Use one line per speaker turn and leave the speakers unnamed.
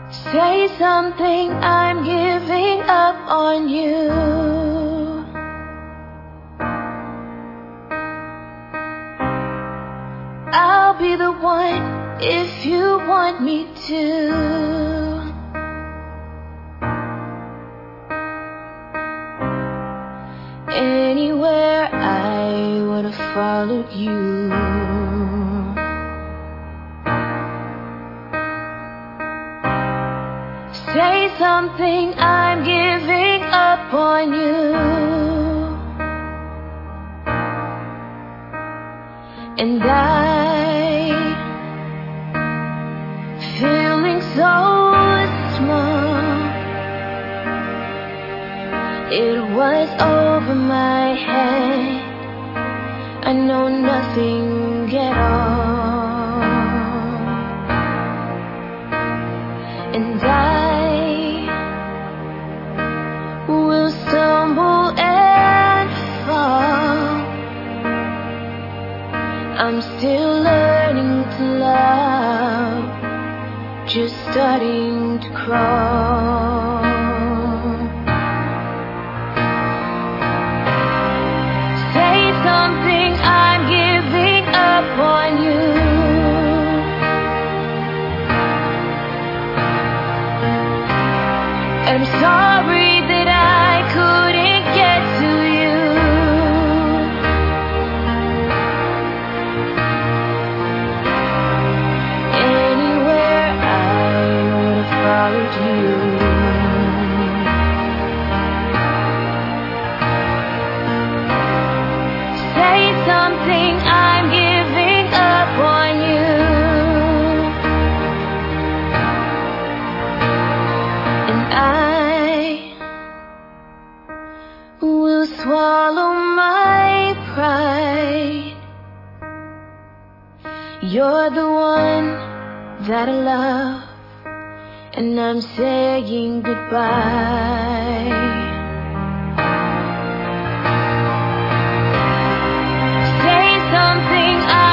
Say something, I'm giving up on you. I'll be the one if you want me to. Anywhere I would have followed you. Say something, I'm giving up on you. And feeling so small. It was over my head. I know nothing at all. And will stumble and fall. I'm still learning to love, just starting to crawl. Say something, I'm giving up on you. I'm sorry that I couldn't get to you. Anywhere I would have followed you. Say something, I'm giving up on you. And will swallow my pride. You're the one that I love, and I'm saying goodbye. Say something,